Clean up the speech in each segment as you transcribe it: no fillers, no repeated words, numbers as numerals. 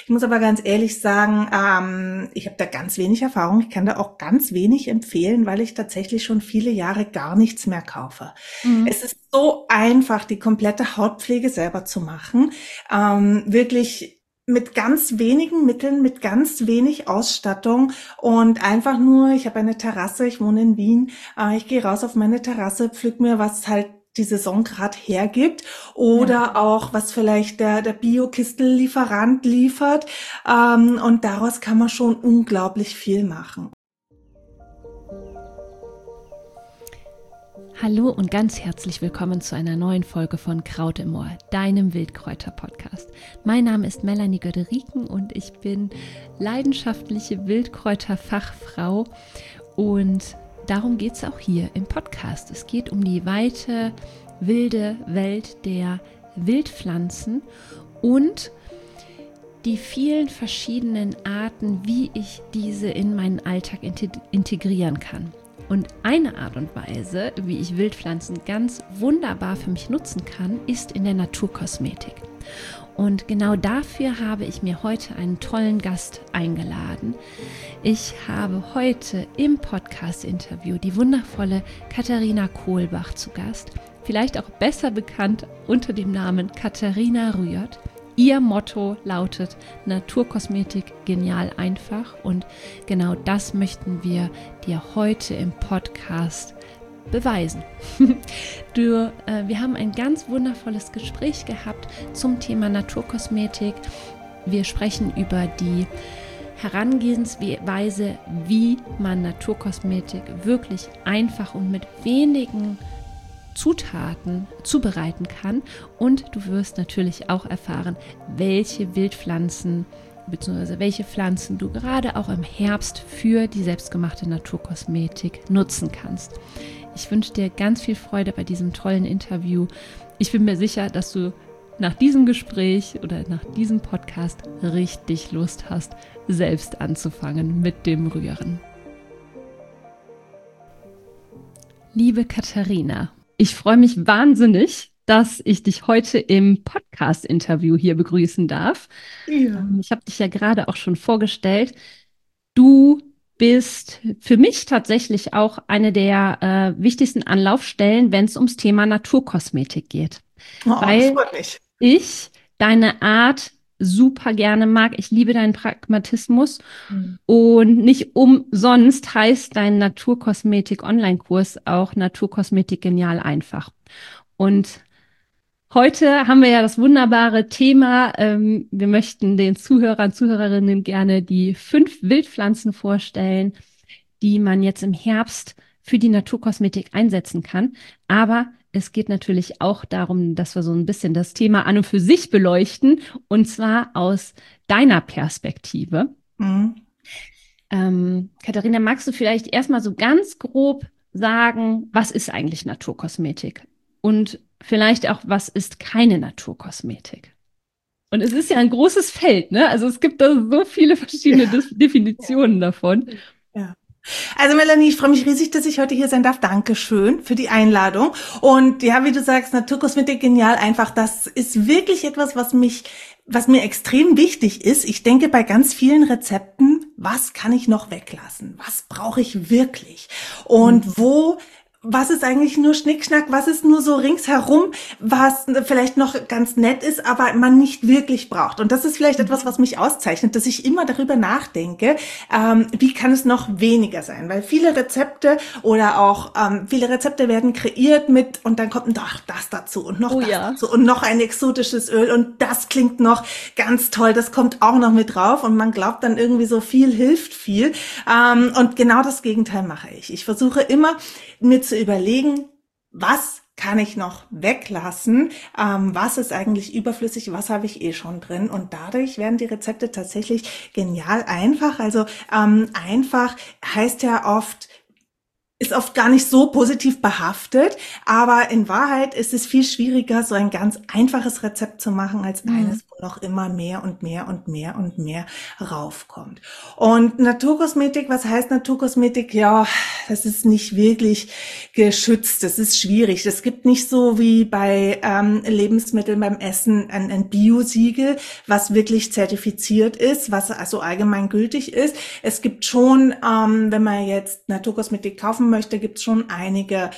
Ich muss aber ganz ehrlich sagen, ich habe da ganz wenig Erfahrung. Ich kann da auch ganz wenig empfehlen, weil ich tatsächlich schon viele Jahre gar nichts mehr kaufe. Mhm. Es ist so einfach, die komplette Hautpflege selber zu machen. Wirklich mit ganz wenigen Mitteln, mit ganz wenig Ausstattung und einfach nur, ich habe eine Terrasse, ich wohne in Wien, ich gehe raus auf meine Terrasse, pflück mir, was halt die Saison gerade hergibt Ja. oder auch, was vielleicht der Bio-Kistel-Lieferant liefert. Und daraus kann man schon unglaublich viel machen. Hallo und ganz herzlich willkommen zu einer neuen Folge von Kraut im Ohr, deinem Wildkräuter-Podcast. Mein Name ist Melanie Göderiken und ich bin leidenschaftliche Wildkräuter-Fachfrau und darum geht es auch hier im Podcast. Es geht um die weite, wilde Welt der Wildpflanzen und die vielen verschiedenen Arten, wie ich diese in meinen Alltag integrieren kann. Und eine Art und Weise, wie ich Wildpflanzen ganz wunderbar für mich nutzen kann, ist in der Naturkosmetik. Und genau dafür habe ich mir heute einen tollen Gast eingeladen. Ich habe heute im Podcast-Interview die wundervolle Katharina Kohlbach zu Gast, vielleicht auch besser bekannt unter dem Namen Katharina Rührt. Ihr Motto lautet Naturkosmetik genial einfach und genau das möchten wir dir heute im Podcast beweisen. Wir haben ein ganz wundervolles Gespräch gehabt zum Thema Naturkosmetik. Wir sprechen über die Herangehensweise, wie man Naturkosmetik wirklich einfach und mit wenigen Zutaten zubereiten kann und du wirst natürlich auch erfahren, welche Wildpflanzen bzw. welche Pflanzen du gerade auch im Herbst für die selbstgemachte Naturkosmetik nutzen kannst. Ich wünsche dir ganz viel Freude bei diesem tollen Interview. Ich bin mir sicher, dass du nach diesem Gespräch oder nach diesem Podcast richtig Lust hast, selbst anzufangen mit dem Rühren. Liebe Katharina, ich freue mich wahnsinnig, dass ich dich heute im Podcast-Interview hier begrüßen darf. Ja. Ich habe dich ja gerade auch schon vorgestellt. Du bist für mich tatsächlich auch eine der wichtigsten Anlaufstellen, wenn es ums Thema Naturkosmetik geht. Oh, das Weil freut mich. ich deine Art super gerne mag. Ich liebe deinen Pragmatismus. Und nicht umsonst heißt dein Naturkosmetik-Online-Kurs auch Naturkosmetik genial einfach. Und heute haben wir ja das wunderbare Thema, wir möchten den Zuhörern, Zuhörerinnen gerne die 5 Wildpflanzen vorstellen, die man jetzt im Herbst für die Naturkosmetik einsetzen kann. Aber es geht natürlich auch darum, dass wir so ein bisschen das Thema an und für sich beleuchten, und zwar aus deiner Perspektive. Mhm. Katharina, magst du vielleicht erstmal so ganz grob sagen, was ist eigentlich Naturkosmetik? Und vielleicht auch, was ist keine Naturkosmetik? Und es ist ja ein großes Feld, ne? Also es gibt da so viele verschiedene Definitionen davon. Ja. Also Melanie, ich freue mich riesig, dass ich heute hier sein darf. Dankeschön für die Einladung. Und ja, wie du sagst, Naturkosmetik genial einfach. Das ist wirklich etwas, was mir extrem wichtig ist. Ich denke bei ganz vielen Rezepten, was kann ich noch weglassen? Was brauche ich wirklich? Und was ist eigentlich nur Schnickschnack? Was ist nur so ringsherum, was vielleicht noch ganz nett ist, aber man nicht wirklich braucht? Und das ist vielleicht etwas, was mich auszeichnet, dass ich immer darüber nachdenke, wie kann es noch weniger sein? Weil viele Rezepte oder auch viele Rezepte werden kreiert und dann kommt noch das dazu und noch dazu und noch ein exotisches Öl und das klingt noch ganz toll. Das kommt auch noch mit drauf und man glaubt dann irgendwie so viel hilft viel. Und genau das Gegenteil mache ich. Ich versuche immer, mir zu überlegen, was kann ich noch weglassen, was ist eigentlich überflüssig, was habe ich schon drin, und dadurch werden die Rezepte tatsächlich genial einfach. Also einfach heißt ja oft ist oft gar nicht so positiv behaftet, aber in Wahrheit ist es viel schwieriger, so ein ganz einfaches Rezept zu machen, als eines, wo noch immer mehr und mehr und mehr und mehr raufkommt. Und Naturkosmetik, was heißt Naturkosmetik? Ja, das ist nicht wirklich geschützt, das ist schwierig. Es gibt nicht so wie bei Lebensmitteln beim Essen ein Bio-Siegel, was wirklich zertifiziert ist, was also allgemein gültig ist. Es gibt schon, wenn man jetzt Naturkosmetik kaufen möchte, gibt es schon einige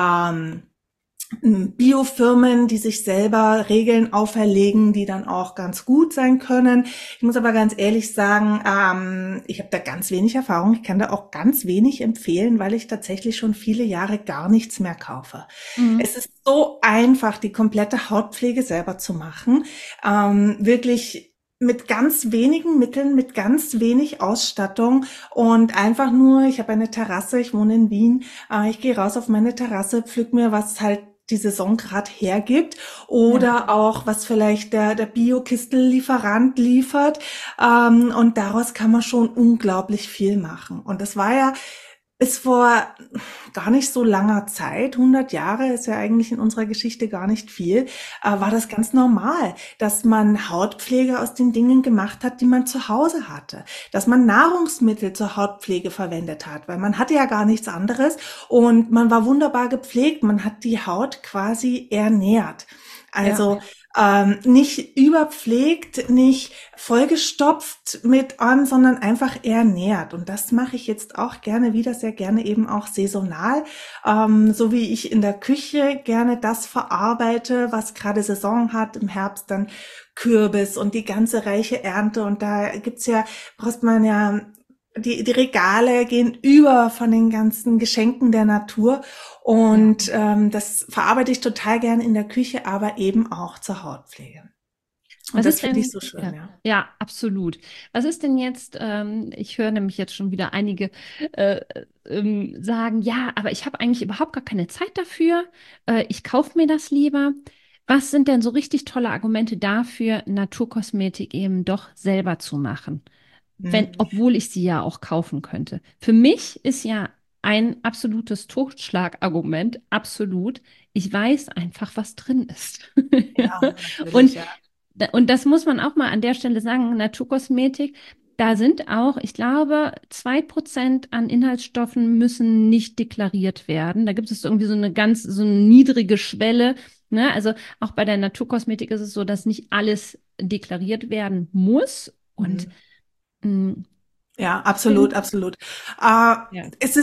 Biofirmen, die sich selber Regeln auferlegen, die dann auch ganz gut sein können. Ich muss aber ganz ehrlich sagen, ich habe da ganz wenig Erfahrung. Ich kann da auch ganz wenig empfehlen, weil ich tatsächlich schon viele Jahre gar nichts mehr kaufe. Es ist so einfach, die komplette Hautpflege selber zu machen. Wirklich mit ganz wenigen Mitteln, mit ganz wenig Ausstattung und einfach nur, ich habe eine Terrasse, ich wohne in Wien, ich gehe raus auf meine Terrasse, pflück mir, was halt die Saison gerade hergibt oder auch, was vielleicht der Bio-Kistel-Lieferant liefert, und daraus kann man schon unglaublich viel machen. Und das war ja bis vor gar nicht so langer Zeit, 100 Jahre ist ja eigentlich in unserer Geschichte gar nicht viel, war das ganz normal, dass man Hautpflege aus den Dingen gemacht hat, die man zu Hause hatte. Dass man Nahrungsmittel zur Hautpflege verwendet hat, weil man hatte ja gar nichts anderes und man war wunderbar gepflegt, man hat die Haut quasi ernährt. Also nicht überpflegt, nicht vollgestopft mit an, sondern einfach ernährt. Und das mache ich jetzt auch gerne wieder, sehr gerne eben auch saisonal, so wie ich in der Küche gerne das verarbeite, was gerade Saison hat, im Herbst dann Kürbis und die ganze reiche Ernte. Und da braucht man ja, die Regale gehen über von den ganzen Geschenken der Natur und das verarbeite ich total gerne in der Küche, aber eben auch zur Hautpflege. Und das finde ich so schön, ja. Ja, absolut. Was ist denn jetzt, ich höre nämlich jetzt schon wieder einige sagen, ja, aber ich habe eigentlich überhaupt gar keine Zeit dafür, ich kaufe mir das lieber. Was sind denn so richtig tolle Argumente dafür, Naturkosmetik eben doch selber zu machen? Obwohl ich sie ja auch kaufen könnte. Für mich ist ja ein absolutes Totschlagargument, absolut. Ich weiß einfach, was drin ist. Ja, natürlich, Und, ja. und das muss man auch mal an der Stelle sagen, Naturkosmetik, da sind auch, ich glaube, 2% an Inhaltsstoffen müssen nicht deklariert werden. Da gibt es irgendwie so eine niedrige Schwelle. Ne? Also auch bei der Naturkosmetik ist es so, dass nicht alles deklariert werden muss. Und ja, absolut, absolut. Es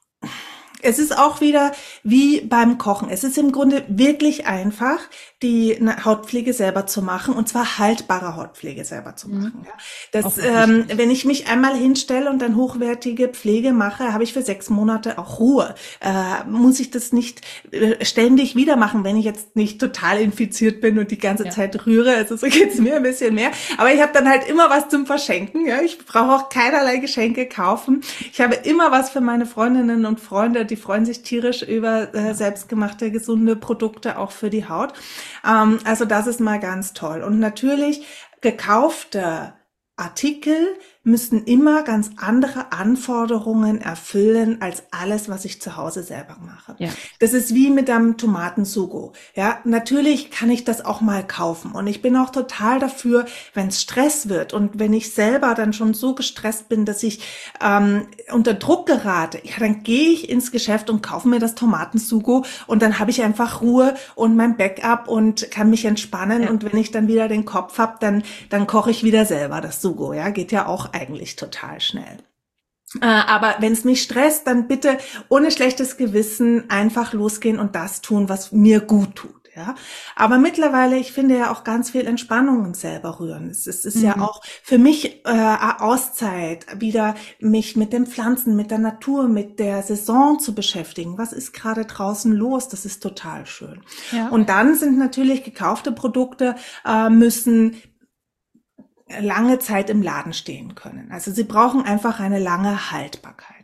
ist auch wieder wie beim Kochen. Es ist im Grunde wirklich einfach, die Hautpflege selber zu machen, und zwar haltbare Hautpflege selber zu machen. Ja. Wenn ich mich einmal hinstelle und dann hochwertige Pflege mache, habe ich für 6 Monate auch Ruhe. Muss ich das nicht ständig wieder machen, wenn ich jetzt nicht total infiziert bin und die ganze Zeit rühre. Also so geht's mir ein bisschen mehr. Aber ich habe dann halt immer was zum Verschenken. Ja. Ich brauche auch keinerlei Geschenke kaufen. Ich habe immer was für meine Freundinnen und Freunde. Die freuen sich tierisch über selbstgemachte, gesunde Produkte auch für die Haut. Also das ist mal ganz toll. Und natürlich gekaufte Artikel müssen immer ganz andere Anforderungen erfüllen als alles, was ich zu Hause selber mache. Ja. Das ist wie mit einem Tomatensugo. Ja, natürlich kann ich das auch mal kaufen. Und ich bin auch total dafür, wenn es Stress wird und wenn ich selber dann schon so gestresst bin, dass ich unter Druck gerate, ja, dann gehe ich ins Geschäft und kaufe mir das Tomatensugo und dann habe ich einfach Ruhe und mein Backup und kann mich entspannen. Ja. Und wenn ich dann wieder den Kopf habe, dann koche ich wieder selber das Sugo. Ja, geht ja auch eigentlich total schnell. Aber wenn es mich stresst, dann bitte ohne schlechtes Gewissen einfach losgehen und das tun, was mir gut tut. Ja, aber mittlerweile, ich finde ja auch ganz viel Entspannung und selber rühren. Es ist ja auch für mich Auszeit, wieder mich mit den Pflanzen, mit der Natur, mit der Saison zu beschäftigen. Was ist gerade draußen los? Das ist total schön. Ja. Und dann sind natürlich gekaufte Produkte müssen lange Zeit im Laden stehen können. Also sie brauchen einfach eine lange Haltbarkeit.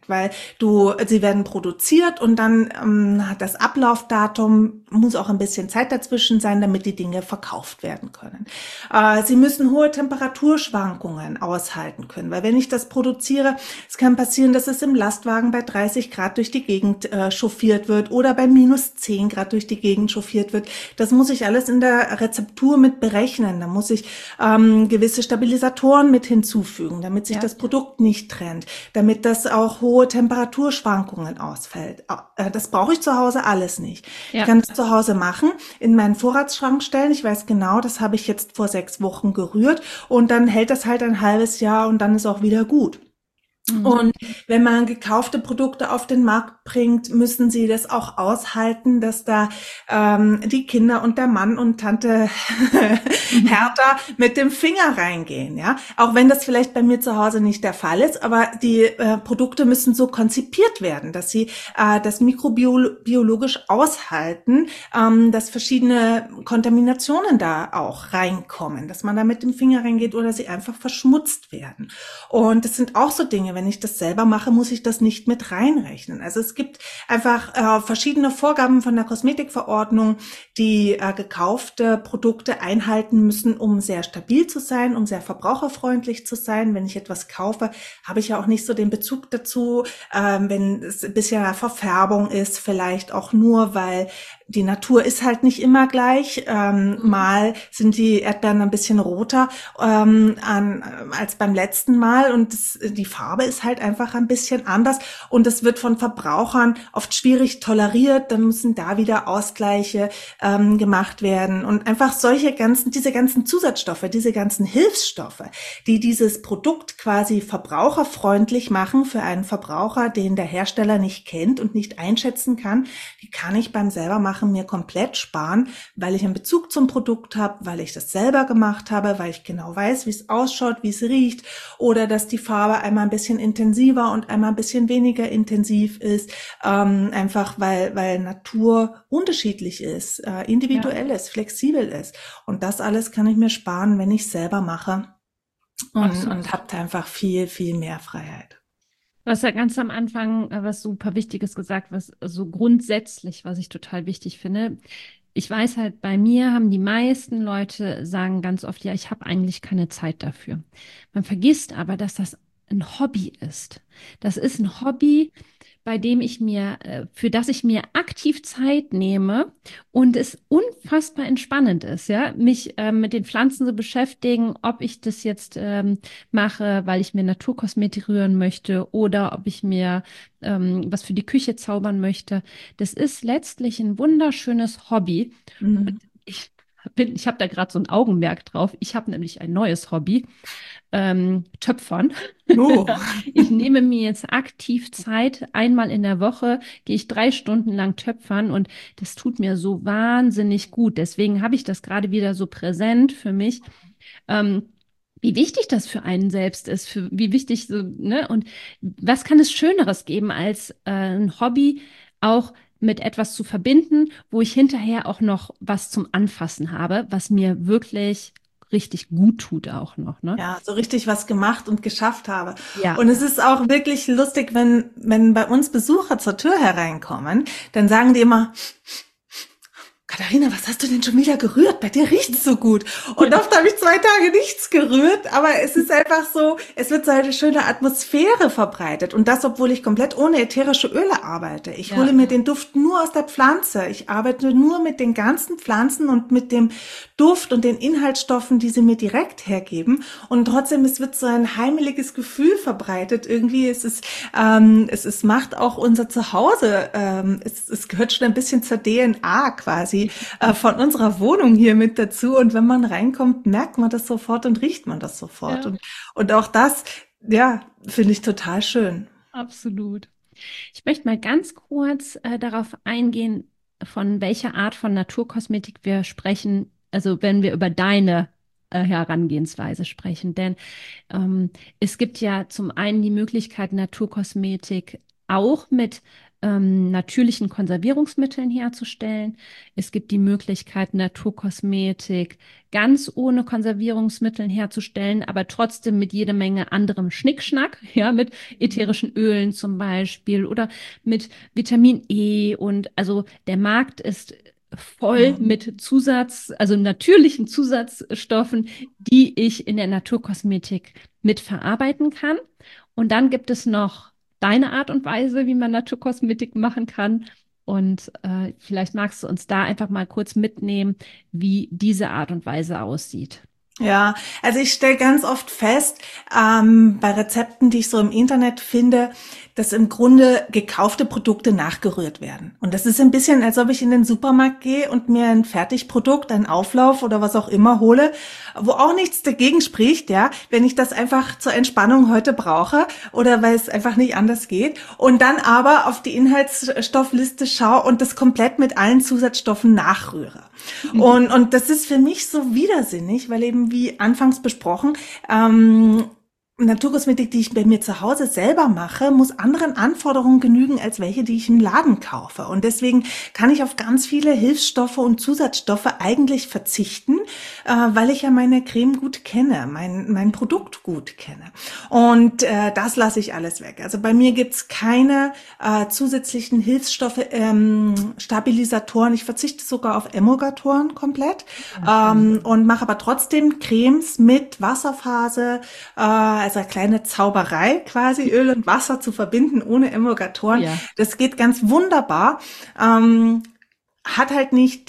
direkt, weil sie werden produziert und dann das Ablaufdatum muss auch ein bisschen Zeit dazwischen sein, damit die Dinge verkauft werden können. Sie müssen hohe Temperaturschwankungen aushalten können, weil wenn ich das produziere, es kann passieren, dass es im Lastwagen bei 30 Grad durch die Gegend chauffiert wird oder bei minus 10 Grad durch die Gegend chauffiert wird. Das muss ich alles in der Rezeptur mit berechnen. Da muss ich gewisse Stabilisatoren mit hinzufügen, damit sich das Produkt nicht trennt, damit das auch hohe Temperaturschwankungen ausfällt. Das brauche ich zu Hause alles nicht. Ja. Ich kann das zu Hause machen, in meinen Vorratsschrank stellen. Ich weiß genau, das habe ich jetzt vor 6 Wochen gerührt und dann hält das halt ein halbes Jahr und dann ist auch wieder gut. Und wenn man gekaufte Produkte auf den Markt bringt, müssen sie das auch aushalten, dass da die Kinder und der Mann und Tante Hertha mit dem Finger reingehen, ja. Auch wenn das vielleicht bei mir zu Hause nicht der Fall ist, aber die Produkte müssen so konzipiert werden, dass sie das mikrobiologisch aushalten, dass verschiedene Kontaminationen da auch reinkommen, dass man da mit dem Finger reingeht oder sie einfach verschmutzt werden. Und das sind auch so Dinge, wenn ich das selber mache, muss ich das nicht mit reinrechnen. Also es gibt einfach verschiedene Vorgaben von der Kosmetikverordnung, die gekaufte Produkte einhalten müssen, um sehr stabil zu sein, um sehr verbraucherfreundlich zu sein. Wenn ich etwas kaufe, habe ich ja auch nicht so den Bezug dazu, wenn es ein bisschen Verfärbung ist, vielleicht auch nur, weil die Natur ist halt nicht immer gleich. Mal sind die Erdbeeren ein bisschen roter als beim letzten Mal und die Farbe ist halt einfach ein bisschen anders und es wird von Verbrauchern oft schwierig toleriert. Dann müssen da wieder Ausgleiche gemacht werden und einfach diese ganzen Zusatzstoffe, diese ganzen Hilfsstoffe, die dieses Produkt quasi verbraucherfreundlich machen für einen Verbraucher, den der Hersteller nicht kennt und nicht einschätzen kann, die kann ich beim selber machen mir komplett sparen, weil ich einen Bezug zum Produkt habe, weil ich das selber gemacht habe, weil ich genau weiß, wie es ausschaut, wie es riecht oder dass die Farbe einmal ein bisschen intensiver und einmal ein bisschen weniger intensiv ist, einfach weil Natur unterschiedlich ist, individuell ist, flexibel ist und das alles kann ich mir sparen, wenn ich selber mache und habe da einfach viel, viel mehr Freiheit. Du hast ja ganz am Anfang was super Wichtiges gesagt, was so grundsätzlich, was ich total wichtig finde. Ich weiß halt, bei mir haben die meisten Leute sagen ganz oft, ja, ich habe eigentlich keine Zeit dafür. Man vergisst aber, dass das ein Hobby ist. Das ist ein Hobby, bei dem für das ich mir aktiv Zeit nehme und es unfassbar entspannend ist, ja, mich mit den Pflanzen zu beschäftigen, ob ich das jetzt mache, weil ich mir Naturkosmetik rühren möchte oder ob ich mir was für die Küche zaubern möchte. Das ist letztlich ein wunderschönes Hobby. Und ich habe da gerade so ein Augenmerk drauf. Ich habe nämlich ein neues Hobby. Töpfern. Oh. Ich nehme mir jetzt aktiv Zeit. Einmal in der Woche gehe ich 3 Stunden lang töpfern und das tut mir so wahnsinnig gut. Deswegen habe ich das gerade wieder so präsent für mich. Wie wichtig das für einen selbst ist, wie wichtig so, ne? Und was kann es Schöneres geben, als ein Hobby auch mit etwas zu verbinden, wo ich hinterher auch noch was zum Anfassen habe, was mir wirklich richtig gut tut auch noch, ne? Ja, so richtig was gemacht und geschafft habe. Ja. Und es ist auch wirklich lustig, wenn bei uns Besucher zur Tür hereinkommen, dann sagen die immer, Katharina, was hast du denn schon wieder gerührt? Bei dir riecht's so gut. Und oft habe ich 2 Tage nichts gerührt, aber es ist einfach so, es wird so eine schöne Atmosphäre verbreitet. Und das, obwohl ich komplett ohne ätherische Öle arbeite. Ich hole mir den Duft nur aus der Pflanze. Ich arbeite nur mit den ganzen Pflanzen und mit dem Duft und den Inhaltsstoffen, die sie mir direkt hergeben. Und trotzdem, es wird so ein heimeliges Gefühl verbreitet. Irgendwie macht auch unser Zuhause, es gehört schon ein bisschen zur DNA quasi von unserer Wohnung hier mit dazu. Und wenn man reinkommt, merkt man das sofort und riecht man das sofort. Ja. Und auch das, ja, finde ich total schön. Absolut. Ich möchte mal ganz kurz darauf eingehen, von welcher Art von Naturkosmetik wir sprechen, also wenn wir über deine Herangehensweise sprechen. Denn es gibt ja zum einen die Möglichkeit, Naturkosmetik auch mit natürlichen Konservierungsmitteln herzustellen. Es gibt die Möglichkeit, Naturkosmetik ganz ohne Konservierungsmitteln herzustellen, aber trotzdem mit jede Menge anderem Schnickschnack, ja, mit ätherischen Ölen zum Beispiel oder mit Vitamin E. Und also der Markt ist voll mit also natürlichen Zusatzstoffen, die ich in der Naturkosmetik mitverarbeiten kann. Und dann gibt es noch deine Art und Weise, wie man Naturkosmetik machen kann. Und vielleicht magst du uns da einfach mal kurz mitnehmen, wie diese Art und Weise aussieht. Ja, also ich stelle ganz oft fest, bei Rezepten, die ich so im Internet finde, dass im Grunde gekaufte Produkte nachgerührt werden. Und das ist ein bisschen, als ob ich in den Supermarkt gehe und mir ein Fertigprodukt, einen Auflauf oder was auch immer hole, wo auch nichts dagegen spricht, ja, wenn ich das einfach zur Entspannung heute brauche oder weil es einfach nicht anders geht. Und dann aber auf die Inhaltsstoffliste schaue und das komplett mit allen Zusatzstoffen nachrühre. Und das ist für mich so widersinnig, weil eben wie anfangs besprochen, Naturkosmetik, die ich bei mir zu Hause selber mache, muss anderen Anforderungen genügen als welche, die ich im Laden kaufe. Und deswegen kann ich auf ganz viele Hilfsstoffe und Zusatzstoffe eigentlich verzichten, weil ich ja meine Creme gut kenne, mein Produkt gut kenne. Und das lasse ich alles weg. Also bei mir gibt's keine zusätzlichen Hilfsstoffe, Stabilisatoren. Ich verzichte sogar auf Emulgatoren komplett und mache aber trotzdem Cremes mit Wasserphase, also eine kleine Zauberei, quasi Öl und Wasser zu verbinden ohne Emulgatoren. Ja. Das geht ganz wunderbar. Hat halt nicht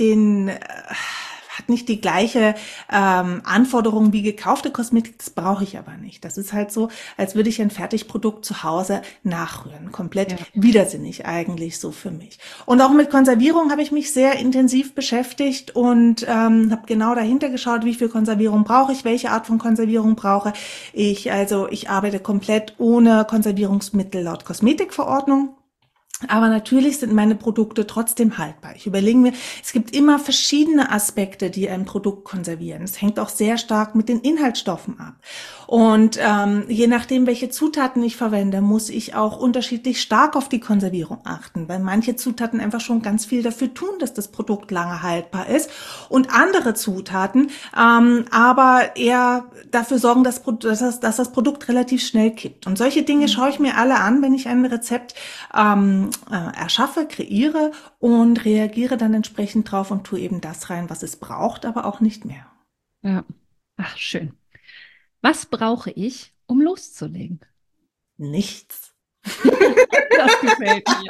die gleiche Anforderung wie gekaufte Kosmetik, das brauche ich aber nicht. Das ist halt so, als würde ich ein Fertigprodukt zu Hause nachrühren. Komplett widersinnig eigentlich so für mich. Und auch mit Konservierung habe ich mich sehr intensiv beschäftigt und habe genau dahinter geschaut, wie viel Konservierung brauche ich, welche Art von Konservierung brauche ich. Also ich arbeite komplett ohne Konservierungsmittel laut Kosmetikverordnung. Aber natürlich sind meine Produkte trotzdem haltbar. Ich überlege mir, es gibt immer verschiedene Aspekte, die ein Produkt konservieren. Es hängt auch sehr stark mit den Inhaltsstoffen ab. Und je nachdem, welche Zutaten ich verwende, muss ich auch unterschiedlich stark auf die Konservierung achten, weil manche Zutaten einfach schon ganz viel dafür tun, dass das Produkt lange haltbar ist und andere Zutaten aber eher dafür sorgen, dass das Produkt relativ schnell kippt. Und solche Dinge schaue ich mir alle an, wenn ich ein Rezept erschaffe, kreiere und reagiere dann entsprechend drauf und tue eben das rein, was es braucht, aber auch nicht mehr. Ja, ach schön. Was brauche ich, um loszulegen? Nichts. Das gefällt mir.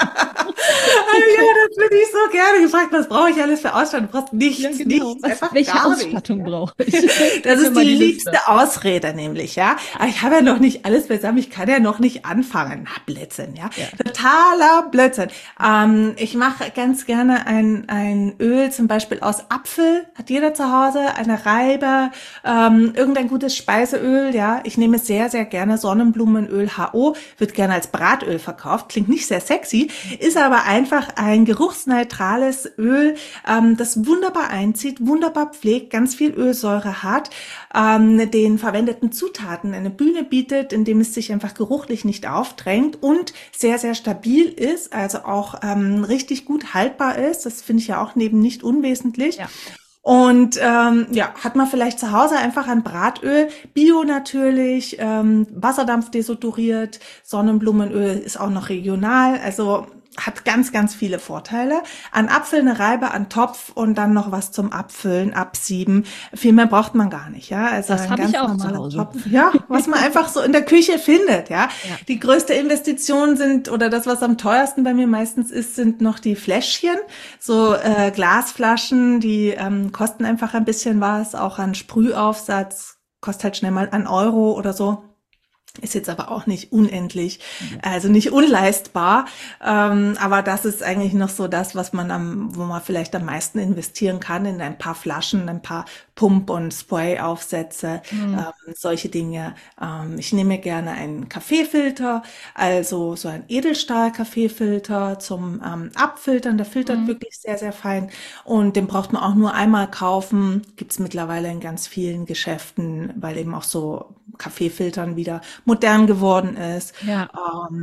Ja, das würde ich so gerne gefragt. Was brauche ich alles für Ausstattung? Du brauchst nichts, Ja, genau. nichts. Welche Ausstattung brauche ich? Das ist die liebste Ausrede nämlich, ja. Aber ich habe ja noch nicht alles beisammen. Ich kann ja noch nicht anfangen. Na, Blödsinn, ja. Totaler Blödsinn. Ich mache ganz gerne ein Öl, zum Beispiel aus Apfel. Hat jeder zu Hause. Eine Reibe, irgendein gutes Speiseöl, ja. Ich nehme sehr, sehr gerne Sonnenblumenöl HO. Wird gerne als Bratöl verkauft. Klingt nicht sehr sexy, ist aber einfach ein geruchsneutrales Öl, das wunderbar einzieht, wunderbar pflegt, ganz viel Ölsäure hat, den verwendeten Zutaten eine Bühne bietet, indem es sich einfach geruchlich nicht aufdrängt und sehr, sehr stabil ist, also auch richtig gut haltbar ist. Das finde ich ja auch neben nicht unwesentlich. Ja. Und hat man vielleicht zu Hause einfach ein Bratöl, Bio natürlich, Wasserdampf desodoriert, Sonnenblumenöl ist auch noch regional, also hat ganz, ganz viele Vorteile. An Apfel eine Reibe, an Topf und dann noch was zum Abfüllen, absieben. Viel mehr braucht man gar nicht, ja. Also das habe ich auch zu Hause. Topf, ja, was man einfach so in der Küche findet, ja. Die größte Investition sind, oder das, was am teuersten bei mir meistens ist, sind noch die Fläschchen. So Glasflaschen, die kosten einfach ein bisschen was, auch an Sprühaufsatz, kostet halt schnell mal 1 Euro oder so. Ist jetzt aber auch nicht unendlich, also nicht unleistbar, aber das ist eigentlich noch so das, wo man vielleicht am meisten investieren kann, in ein paar Flaschen, ein paar Pump- und Spray-Aufsätze, solche Dinge. Ich nehme gerne einen Kaffeefilter, also so ein Edelstahl-Kaffeefilter zum Abfiltern, der filtert wirklich sehr, sehr fein und den braucht man auch nur einmal kaufen, gibt's mittlerweile in ganz vielen Geschäften, weil eben auch so Kaffeefiltern wieder modern geworden ist. Ja.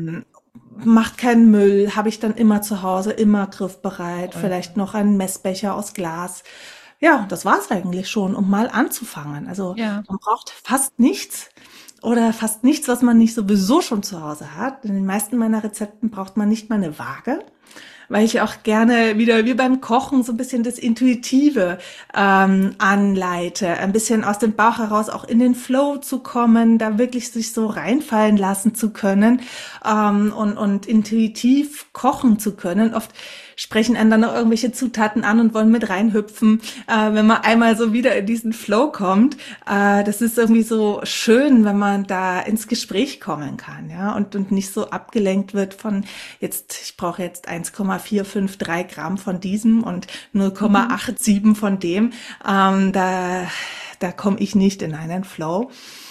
macht keinen Müll, habe ich dann immer zu Hause, immer griffbereit, Toll. vielleicht noch einen Messbecher aus Glas. Ja, das war's eigentlich schon, um mal anzufangen. Also Ja. man braucht fast nichts oder fast nichts, was man nicht sowieso schon zu Hause hat. In den meisten meiner Rezepten braucht man nicht mal eine Waage, weil ich auch gerne wieder wie beim Kochen so ein bisschen das Intuitive anleite, ein bisschen aus dem Bauch heraus auch in den Flow zu kommen, da wirklich sich so reinfallen lassen zu können und intuitiv kochen zu können. Oft sprechen einen dann noch irgendwelche Zutaten an und wollen mit reinhüpfen, wenn man einmal so wieder in diesen Flow kommt. Das ist irgendwie so schön, wenn man da ins Gespräch kommen kann, ja, und nicht so abgelenkt wird von ich brauche jetzt 1,453 Gramm von diesem und Mhm. 0,87 von dem. Da komme ich nicht in einen Flow.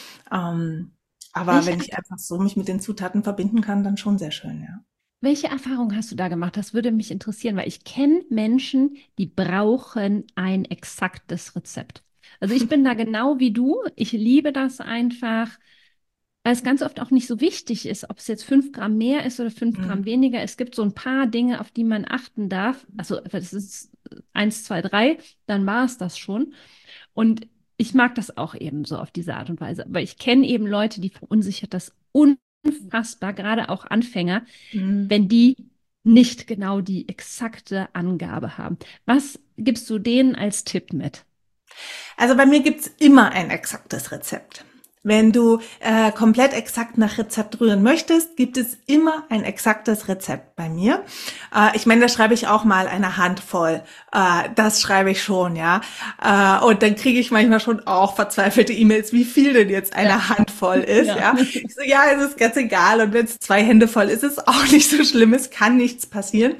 Ähm, aber Welche, wenn ich einfach so mich mit den Zutaten verbinden kann, dann schon sehr schön, ja. welche Erfahrung hast du da gemacht? Das würde mich interessieren, weil ich kenne Menschen, die brauchen ein exaktes Rezept. Also ich bin da genau wie du. Ich liebe das einfach, weil es ganz oft auch nicht so wichtig ist, ob es jetzt 5 Gramm mehr ist oder 5 Gramm Mhm. weniger. Es gibt so ein paar Dinge, auf die man achten darf. Also das ist 1, 2, 3, dann war es das schon. Und ich mag das auch eben so auf diese Art und Weise. Aber ich kenne eben Leute, die verunsichert das unfassbar, gerade auch Anfänger, Mhm. wenn die nicht genau die exakte Angabe haben. Was gibst du denen als Tipp mit? Also bei mir gibt's immer ein exaktes Rezept. Wenn du komplett exakt nach Rezept rühren möchtest, gibt es immer ein exaktes Rezept bei mir. Ich meine, da schreibe ich auch mal eine Handvoll. Das schreibe ich schon, ja. Und dann kriege ich manchmal schon auch verzweifelte E-Mails, wie viel denn jetzt Ja, eine Handvoll ist, ja. ja. Ich so, ja, es ist ganz egal. Und wenn es 2 Hände voll ist, ist es auch nicht so schlimm. Es kann nichts passieren.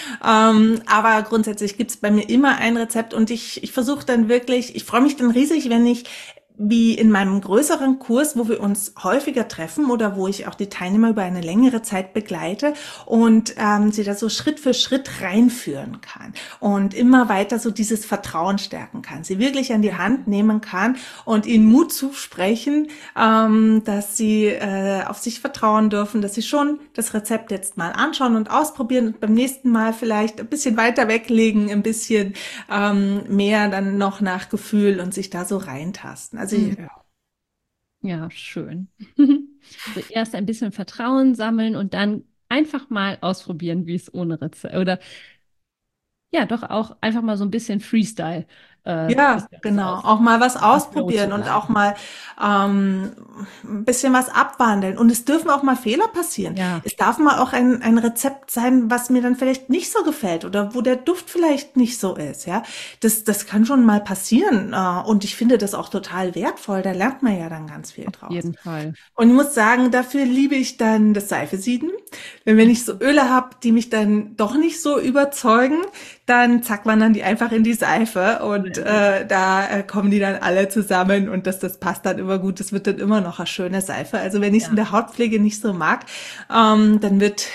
Aber grundsätzlich gibt's bei mir immer ein Rezept und ich versuche dann wirklich, ich freue mich dann riesig, wenn ich wie in meinem größeren Kurs, wo wir uns häufiger treffen oder wo ich auch die Teilnehmer über eine längere Zeit begleite und sie da so Schritt für Schritt reinführen kann und immer weiter so dieses Vertrauen stärken kann, sie wirklich an die Hand nehmen kann und ihnen Mut zusprechen, dass sie auf sich vertrauen dürfen, dass sie schon das Rezept jetzt mal anschauen und ausprobieren und beim nächsten Mal vielleicht ein bisschen weiter weglegen, ein bisschen mehr dann noch nach Gefühl und sich da so reintasten. Also Hm. ja. Ja, schön. So erst ein bisschen Vertrauen sammeln und dann einfach mal ausprobieren, wie es ohne Rezept oder ja, doch auch einfach mal so ein bisschen Freestyle das Ja, Ganze genau. Auch mal was im Flow zu ausprobieren und auch bleiben. mal ähm, ein bisschen was abwandeln. Und es dürfen auch mal Fehler passieren. Ja, Es darf mal auch ein Rezept sein, was mir dann vielleicht nicht so gefällt oder wo der Duft vielleicht nicht so ist. Ja, das kann schon mal passieren. Und ich finde das auch total wertvoll. Da lernt man ja dann ganz viel auf draus. jeden Fall. Und ich muss sagen, dafür liebe ich dann das Seifesieden. Wenn ich so Öle habe, die mich dann doch nicht so überzeugen, dann zack, wandern die einfach in die Seife und Sehr gut. da kommen die dann alle zusammen und das passt dann immer gut. Das wird dann immer noch eine schöne Seife. Also wenn ich es in Ja, der Hautpflege nicht so mag, dann wird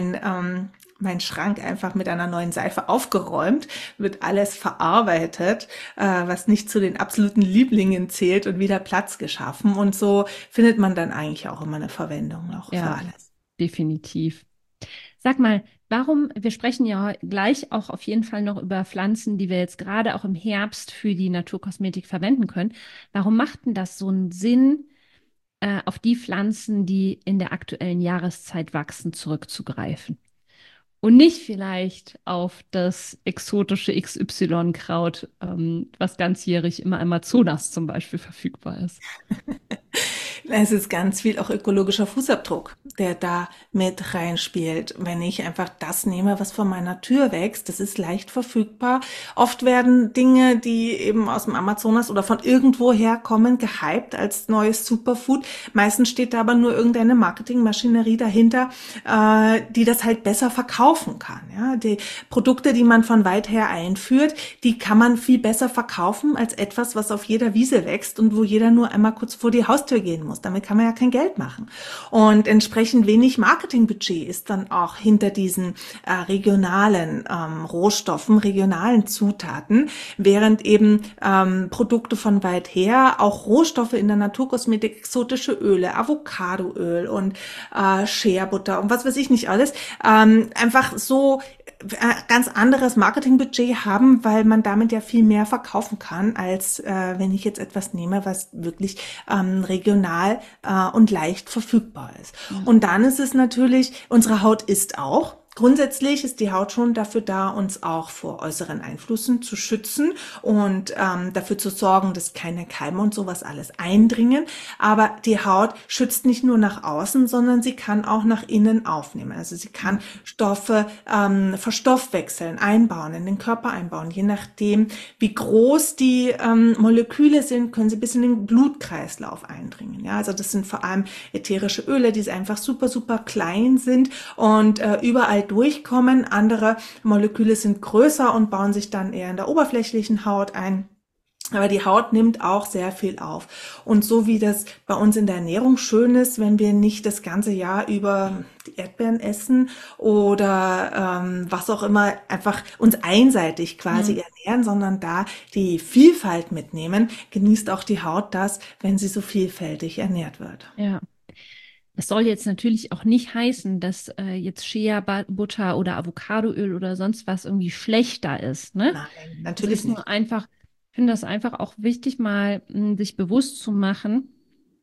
mein Schrank einfach mit einer neuen Seife aufgeräumt, wird alles verarbeitet, was nicht zu den absoluten Lieblingen zählt und wieder Platz geschaffen. Und so findet man dann eigentlich auch immer eine Verwendung noch für ja, alles. definitiv. Sag mal, wir sprechen ja gleich auch auf jeden Fall noch über Pflanzen, die wir jetzt gerade auch im Herbst für die Naturkosmetik verwenden können. Warum macht denn das so einen Sinn, auf die Pflanzen, die in der aktuellen Jahreszeit wachsen, zurückzugreifen? Und nicht vielleicht auf das exotische XY-Kraut, was ganzjährig im Amazonas zum Beispiel verfügbar ist. Es ist ganz viel auch ökologischer Fußabdruck, der da mit reinspielt. Wenn ich einfach das nehme, was vor meiner Tür wächst, das ist leicht verfügbar. Oft werden Dinge, die eben aus dem Amazonas oder von irgendwo herkommen, gehypt als neues Superfood. Meistens steht da aber nur irgendeine Marketingmaschinerie dahinter, die das halt besser verkaufen kann. Ja, die Produkte, die man von weit her einführt, die kann man viel besser verkaufen als etwas, was auf jeder Wiese wächst und wo jeder nur einmal kurz vor die Haustür gehen muss. Damit kann man ja kein Geld machen. Und entsprechend wenig Marketingbudget ist dann auch hinter diesen regionalen Rohstoffen, regionalen Zutaten, während eben Produkte von weit her, auch Rohstoffe in der Naturkosmetik, exotische Öle, Avocadoöl und Shea-Butter und was weiß ich nicht alles, einfach so ganz anderes Marketingbudget haben, weil man damit ja viel mehr verkaufen kann, als wenn ich jetzt etwas nehme, was wirklich regional und leicht verfügbar ist. Ja. Und dann ist es natürlich, unsere Haut isst auch. Grundsätzlich ist die Haut schon dafür da, uns auch vor äußeren Einflüssen zu schützen und dafür zu sorgen, dass keine Keime und sowas alles eindringen. Aber die Haut schützt nicht nur nach außen, sondern sie kann auch nach innen aufnehmen. Also sie kann Stoffe verstoffwechseln, einbauen, in den Körper einbauen. Je nachdem, wie groß die Moleküle sind, können sie bis in den Blutkreislauf eindringen. Ja, also das sind vor allem ätherische Öle, die einfach super, super klein sind und überall durchkommen. Andere Moleküle sind größer und bauen sich dann eher in der oberflächlichen Haut ein. Aber die Haut nimmt auch sehr viel auf. Und so wie das bei uns in der Ernährung schön ist, wenn wir nicht das ganze Jahr über die Erdbeeren essen oder was auch immer, einfach uns einseitig quasi ernähren, sondern da die Vielfalt mitnehmen, genießt auch die Haut das, wenn sie so vielfältig ernährt wird. Ja. Das soll jetzt natürlich auch nicht heißen, dass jetzt Shea-Butter oder Avocadoöl oder sonst was irgendwie schlechter ist. Ne? Nein, natürlich nicht. Nur einfach, ich finde das einfach auch wichtig, mal sich bewusst zu machen,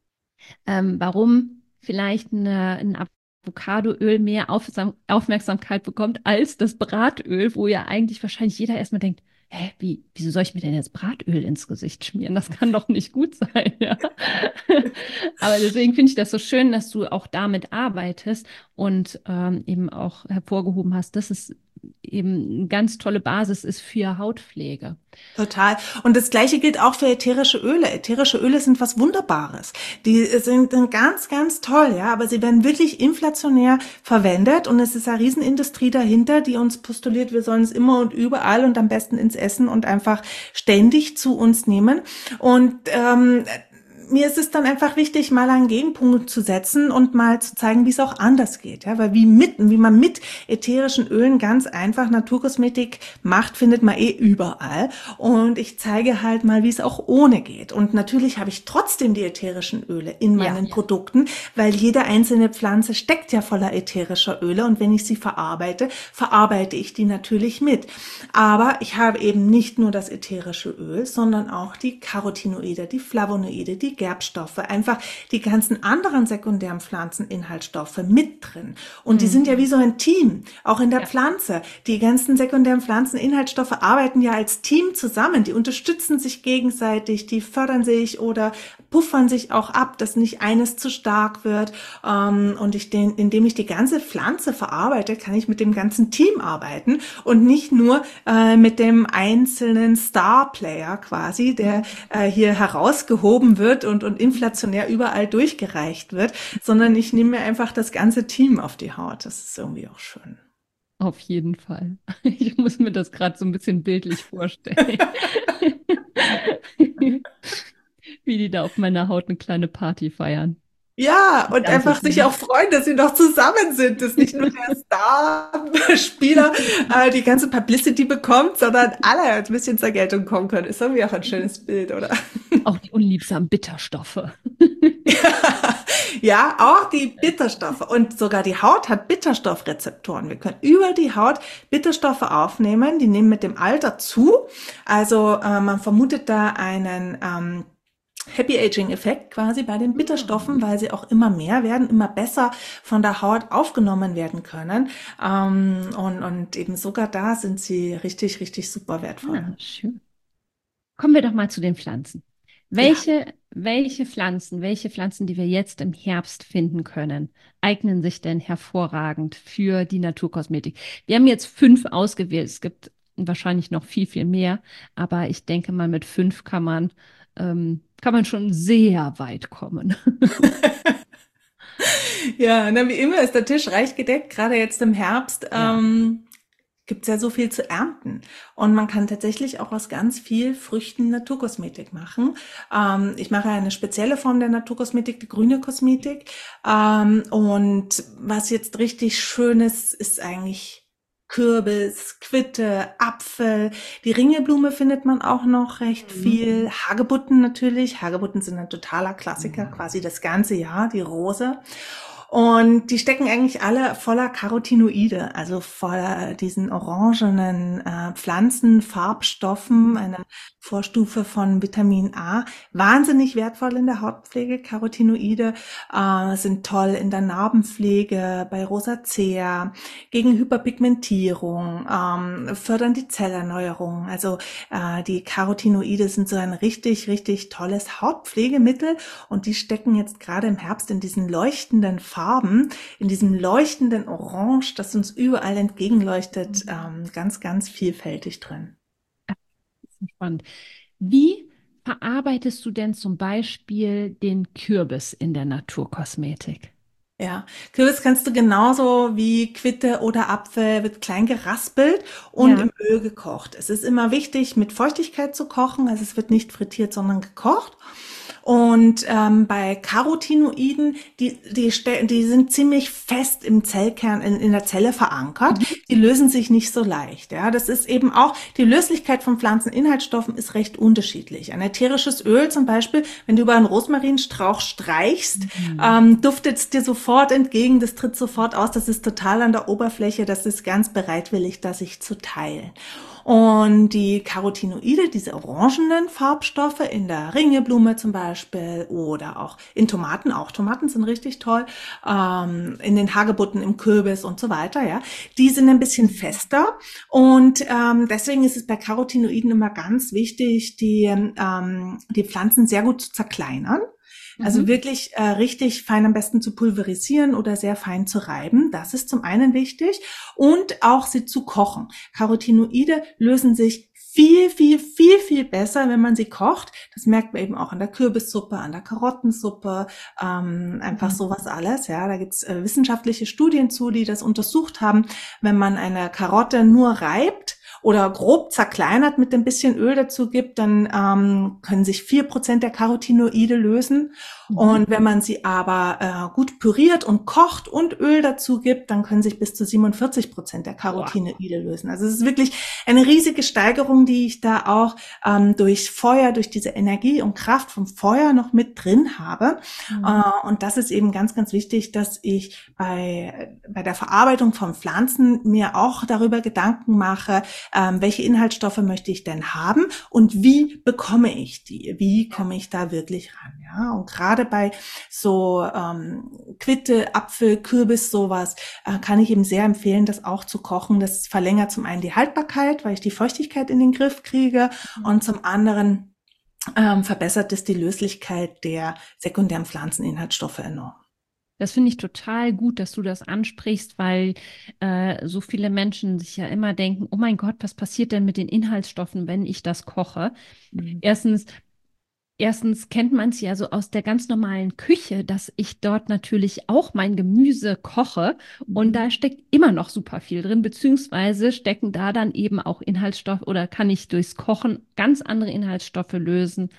warum vielleicht ein Avocadoöl mehr Aufmerksamkeit bekommt als das Bratöl, wo ja eigentlich wahrscheinlich jeder erstmal denkt, hä, wieso soll ich mir denn jetzt Bratöl ins Gesicht schmieren? Das kann doch nicht gut sein, ja. Aber deswegen finde ich das so schön, dass du auch damit arbeitest und eben auch hervorgehoben hast, dass es eben eine ganz tolle Basis ist für Hautpflege. Total. Und das Gleiche gilt auch für ätherische Öle. Ätherische Öle sind was Wunderbares. Die sind ganz, ganz toll, ja, aber sie werden wirklich inflationär verwendet und es ist eine Riesenindustrie dahinter, die uns postuliert, wir sollen es immer und überall und am besten ins Essen und einfach ständig zu uns nehmen. Und mir ist es dann einfach wichtig, mal einen Gegenpunkt zu setzen und mal zu zeigen, wie es auch anders geht. Ja, weil wie man mit ätherischen Ölen ganz einfach Naturkosmetik macht, findet man überall. Und ich zeige halt mal, wie es auch ohne geht. Und natürlich habe ich trotzdem die ätherischen Öle in meinen Produkten, weil jede einzelne Pflanze steckt ja voller ätherischer Öle. Und wenn ich sie verarbeite, verarbeite ich die natürlich mit. Aber ich habe eben nicht nur das ätherische Öl, sondern auch die Carotinoide, die Flavonoide, die Gerbstoffe, einfach die ganzen anderen sekundären Pflanzeninhaltsstoffe mit drin. Und die sind ja wie so ein Team, auch in der Pflanze. Die ganzen sekundären Pflanzeninhaltsstoffe arbeiten ja als Team zusammen. Die unterstützen sich gegenseitig, die fördern sich oder puffern sich auch ab, dass nicht eines zu stark wird. Und indem ich die ganze Pflanze verarbeite, kann ich mit dem ganzen Team arbeiten und nicht nur mit dem einzelnen Star-Player quasi, der hier herausgehoben wird und inflationär überall durchgereicht wird, sondern ich nehme mir einfach das ganze Team auf die Haut. Das ist irgendwie auch schön. Auf jeden Fall. Ich muss mir das gerade so ein bisschen bildlich vorstellen. Wie die da auf meiner Haut eine kleine Party feiern. Ja, und einfach sich auch freuen, dass sie noch zusammen sind, dass nicht nur der Star-Spieler die ganze Publicity bekommt, sondern alle ein bisschen zur Geltung kommen können. Ist irgendwie auch ein schönes Bild, oder? Auch die unliebsamen Bitterstoffe. Ja, auch die Bitterstoffe. Und sogar die Haut hat Bitterstoffrezeptoren. Wir können über die Haut Bitterstoffe aufnehmen. Die nehmen mit dem Alter zu. Also man vermutet da einen Happy Aging Effekt quasi bei den Bitterstoffen, weil sie auch immer mehr werden, immer besser von der Haut aufgenommen werden können. Und eben sogar da sind sie richtig, richtig super wertvoll. Ja, schön. Kommen wir doch mal zu den Pflanzen. Welche Pflanzen, die wir jetzt im Herbst finden können, eignen sich denn hervorragend für die Naturkosmetik? Wir haben jetzt 5 ausgewählt. Es gibt wahrscheinlich noch viel, viel mehr, aber ich denke mal, mit 5 kann man schon sehr weit kommen. Ja, wie immer ist der Tisch reich gedeckt, gerade jetzt im Herbst. gibt's ja so viel zu ernten. Und man kann tatsächlich auch aus ganz viel Früchten Naturkosmetik machen. Ich mache eine spezielle Form der Naturkosmetik, die grüne Kosmetik. Und was jetzt richtig schön ist, ist eigentlich Kürbis, Quitte, Apfel. Die Ringelblume findet man auch noch recht viel. Hagebutten natürlich. Hagebutten sind ein totaler Klassiker, quasi das ganze Jahr, die Rose. Und die stecken eigentlich alle voller Carotinoide, also voller diesen orangenen Pflanzenfarbstoffen, eine Vorstufe von Vitamin A. Wahnsinnig wertvoll in der Hautpflege. Carotinoide sind toll in der Narbenpflege, bei Rosacea, gegen Hyperpigmentierung, fördern die Zellerneuerung. Also die Carotinoide sind so ein richtig, richtig tolles Hautpflegemittel und die stecken jetzt gerade im Herbst in diesen leuchtenden Farben, in diesem leuchtenden Orange, das uns überall entgegenleuchtet, ganz, ganz vielfältig drin. Spannend. Wie verarbeitest du denn zum Beispiel den Kürbis in der Naturkosmetik? Ja, Kürbis kannst du genauso wie Quitte oder Apfel, wird klein geraspelt und Ja. im Öl gekocht. Es ist immer wichtig, mit Feuchtigkeit zu kochen, also es wird nicht frittiert, sondern gekocht. Und bei Carotinoiden, die sind ziemlich fest im Zellkern, in der Zelle verankert. Die lösen sich nicht so leicht. Ja, das ist eben auch, die Löslichkeit von Pflanzeninhaltsstoffen ist recht unterschiedlich. Ein ätherisches Öl zum Beispiel, wenn du über einen Rosmarinstrauch streichst, duftet es dir sofort entgegen, das tritt sofort aus, das ist total an der Oberfläche, das ist ganz bereitwillig, da sich zu teilen. Und die Carotinoide, diese orangenen Farbstoffe in der Ringelblume zum Beispiel oder auch Tomaten sind richtig toll, in den Hagebutten, im Kürbis und so weiter, ja, die sind ein bisschen fester und deswegen ist es bei Carotinoiden immer ganz wichtig, die Pflanzen sehr gut zu zerkleinern. Also wirklich richtig fein am besten zu pulverisieren oder sehr fein zu reiben. Das ist zum einen wichtig. Und auch sie zu kochen. Carotinoide lösen sich viel, viel, viel, viel besser, wenn man sie kocht. Das merkt man eben auch an der Kürbissuppe, an der Karottensuppe, einfach sowas alles. Ja, da gibt's wissenschaftliche Studien zu, die das untersucht haben. Wenn man eine Karotte nur reibt, oder grob zerkleinert mit ein bisschen Öl dazu gibt, dann können sich 4% der Carotinoide lösen. Und wenn man sie aber gut püriert und kocht und Öl dazu gibt, dann können sich bis zu 47% der Carotinoide lösen. Also es ist wirklich eine riesige Steigerung, die ich da auch durch Feuer, durch diese Energie und Kraft vom Feuer noch mit drin habe. Und das ist eben ganz, ganz wichtig, dass ich bei der Verarbeitung von Pflanzen mir auch darüber Gedanken mache, welche Inhaltsstoffe möchte ich denn haben und wie bekomme ich die? Wie komme ich da wirklich ran? Ja, und gerade bei so Quitte, Apfel, Kürbis, sowas, kann ich eben sehr empfehlen, das auch zu kochen. Das verlängert zum einen die Haltbarkeit, weil ich die Feuchtigkeit in den Griff kriege und zum anderen verbessert es die Löslichkeit der sekundären Pflanzeninhaltsstoffe enorm. Das finde ich total gut, dass du das ansprichst, weil so viele Menschen sich ja immer denken, oh mein Gott, was passiert denn mit den Inhaltsstoffen, wenn ich das koche? Erstens kennt man es ja so aus der ganz normalen Küche, dass ich dort natürlich auch mein Gemüse koche und da steckt immer noch super viel drin, beziehungsweise stecken da dann eben auch Inhaltsstoffe oder kann ich durchs Kochen ganz andere Inhaltsstoffe lösen,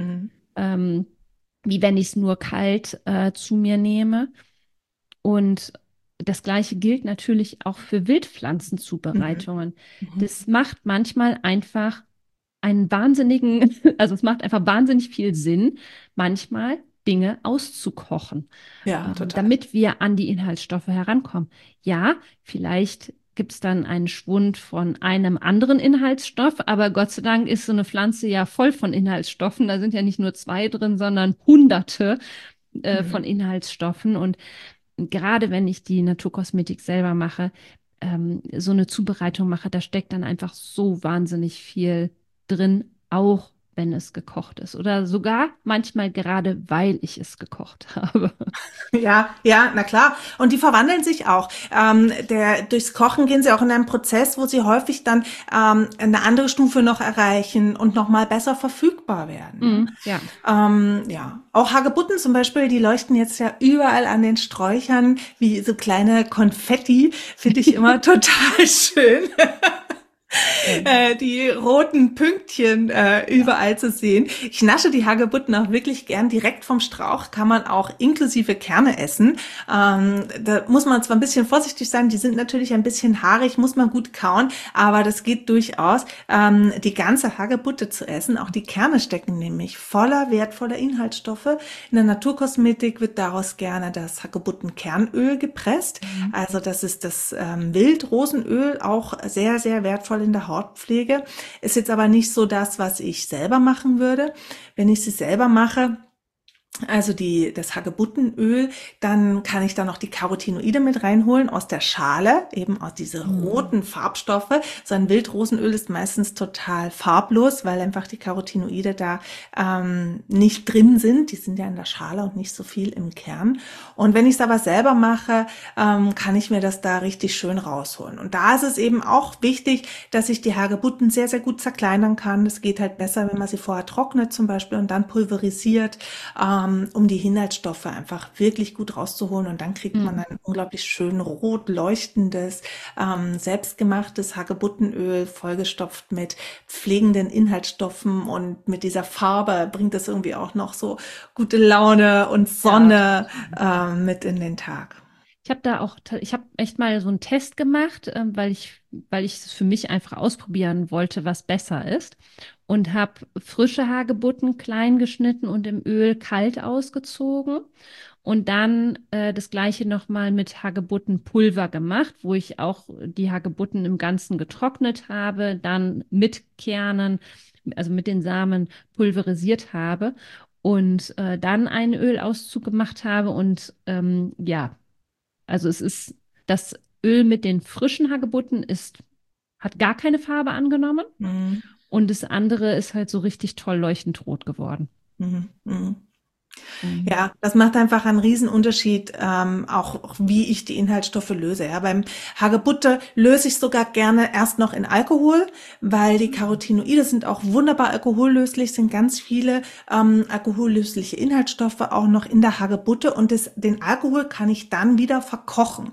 wie wenn ich es nur kalt zu mir nehme. Und das Gleiche gilt natürlich auch für Wildpflanzenzubereitungen. Das macht manchmal einfach einen wahnsinnigen, also es macht einfach wahnsinnig viel Sinn, manchmal Dinge auszukochen, Ja, total. damit wir an die Inhaltsstoffe herankommen. Ja, vielleicht gibt es dann einen Schwund von einem anderen Inhaltsstoff, aber Gott sei Dank ist so eine Pflanze ja voll von Inhaltsstoffen. Da sind ja nicht nur 2 drin, sondern Hunderte von Inhaltsstoffen. Und gerade wenn ich die Naturkosmetik selber mache, so eine Zubereitung mache, da steckt dann einfach so wahnsinnig viel drin, auch wenn es gekocht ist oder sogar manchmal gerade, weil ich es gekocht habe. Ja, ja, na klar. Und die verwandeln sich auch. Durchs Kochen gehen sie auch in einen Prozess, wo sie häufig dann eine andere Stufe noch erreichen und noch mal besser verfügbar werden. Ja. Ja, auch Hagebutten zum Beispiel, die leuchten jetzt ja überall an den Sträuchern wie so kleine Konfetti, finde ich immer total schön. Die roten Pünktchen überall zu sehen. Ich nasche die Hagebutten auch wirklich gern direkt vom Strauch, kann man auch inklusive Kerne essen. Da muss man zwar ein bisschen vorsichtig sein, die sind natürlich ein bisschen haarig, muss man gut kauen, aber das geht durchaus, die ganze Hagebutte zu essen. Auch die Kerne stecken nämlich voller wertvoller Inhaltsstoffe. In der Naturkosmetik wird daraus gerne das Hagebuttenkernöl gepresst. Also das ist das Wildrosenöl, auch sehr, sehr wertvoll in der Hautpflege. Ist jetzt aber nicht so das, was ich selber machen würde. Wenn ich sie selber mache, also das Hagebuttenöl, dann kann ich da noch die Carotinoide mit reinholen aus der Schale, eben aus diese roten Farbstoffe. So ein Wildrosenöl ist meistens total farblos, weil einfach die Carotinoide da nicht drin sind. Die sind ja in der Schale und nicht so viel im Kern. Und wenn ich es aber selber mache, kann ich mir das da richtig schön rausholen. Und da ist es eben auch wichtig, dass ich die Hagebutten sehr, sehr gut zerkleinern kann. Das geht halt besser, wenn man sie vorher trocknet zum Beispiel und dann pulverisiert, um die Inhaltsstoffe einfach wirklich gut rauszuholen. Und dann kriegt man ein unglaublich schön rot leuchtendes, selbstgemachtes Hagebuttenöl, vollgestopft mit pflegenden Inhaltsstoffen, und mit dieser Farbe bringt das irgendwie auch noch so gute Laune und Sonne mit in den Tag. Ich habe echt mal so einen Test gemacht, weil ich es für mich einfach ausprobieren wollte, was besser ist. Und habe frische Hagebutten klein geschnitten und im Öl kalt ausgezogen. Und dann das gleiche nochmal mit Hagebuttenpulver gemacht, wo ich auch die Hagebutten im Ganzen getrocknet habe, dann mit Kernen, also mit den Samen pulverisiert habe und dann einen Ölauszug gemacht habe. Und ja, also es ist, das Öl mit den frischen Hagebutten hat gar keine Farbe angenommen. Mhm. Und das andere ist halt so richtig toll leuchtend rot geworden. Mhm. Mhm. Mhm. Ja, das macht einfach einen Riesenunterschied, auch wie ich die Inhaltsstoffe löse. Ja, beim Hagebutte löse ich sogar gerne erst noch in Alkohol, weil die Carotinoide sind auch wunderbar alkohollöslich, sind ganz viele alkohollösliche Inhaltsstoffe auch noch in der Hagebutte, und den Alkohol kann ich dann wieder verkochen.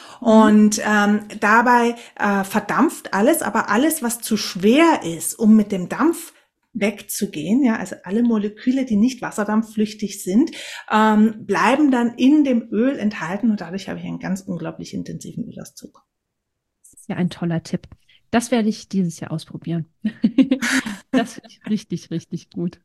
Und dabei verdampft alles, aber alles, was zu schwer ist, um mit dem Dampf wegzugehen, ja, also alle Moleküle, die nicht wasserdampfflüchtig sind, bleiben dann in dem Öl enthalten, und dadurch habe ich einen ganz unglaublich intensiven Ölauszug. Das ist ja ein toller Tipp. Das werde ich dieses Jahr ausprobieren. Das finde ich richtig, richtig gut.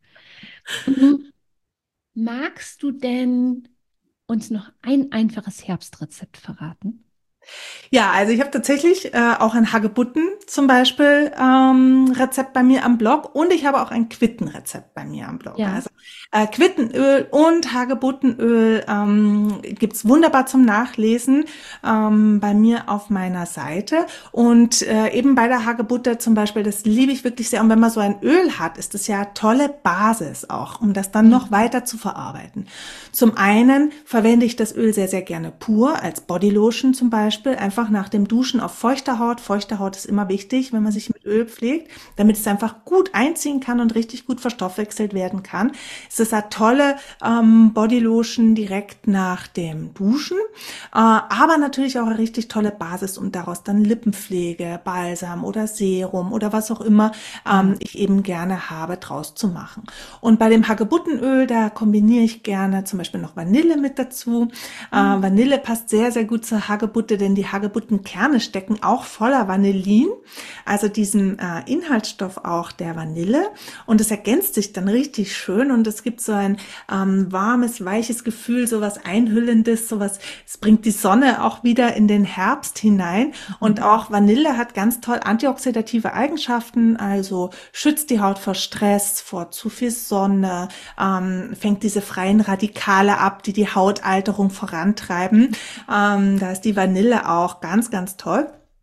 Magst du denn uns noch ein einfaches Herbstrezept verraten? Ja, also ich habe tatsächlich auch ein Hagebutten zum Beispiel Rezept bei mir am Blog, und ich habe auch ein Quittenrezept bei mir am Blog. Ja. Also Quittenöl und Hagebuttenöl gibt's wunderbar zum Nachlesen bei mir auf meiner Seite. Und eben bei der Hagebutte zum Beispiel, das liebe ich wirklich sehr. Und wenn man so ein Öl hat, ist das ja tolle Basis auch, um das dann noch weiter zu verarbeiten. Zum einen verwende ich das Öl sehr, sehr gerne pur, als Bodylotion zum Beispiel, einfach nach dem Duschen auf feuchter Haut. Feuchte Haut ist immer wichtig, wenn man sich mit Öl pflegt, damit es einfach gut einziehen kann und richtig gut verstoffwechselt werden kann. Es ist eine tolle Bodylotion direkt nach dem Duschen, aber natürlich auch eine richtig tolle Basis, um daraus dann Lippenpflege, Balsam oder Serum oder was auch immer ich eben gerne habe, draus zu machen. Und bei dem Hagebuttenöl, da kombiniere ich gerne zum Beispiel noch Vanille mit dazu. Vanille passt sehr, sehr gut zur Hagebutte, denn die Hagebuttenkerne stecken auch voller Vanillin, also diesem Inhaltsstoff auch der Vanille. Und es ergänzt sich dann richtig schön, und es gibt so ein warmes, weiches Gefühl, sowas Einhüllendes, sowas, es bringt die Sonne auch wieder in den Herbst hinein. Und auch Vanille hat ganz toll antioxidative Eigenschaften, also schützt die Haut vor Stress, vor zu viel Sonne, fängt diese freien Radikale ab, die die Hautalterung vorantreiben. Da ist die Vanille auch ganz, ganz toll.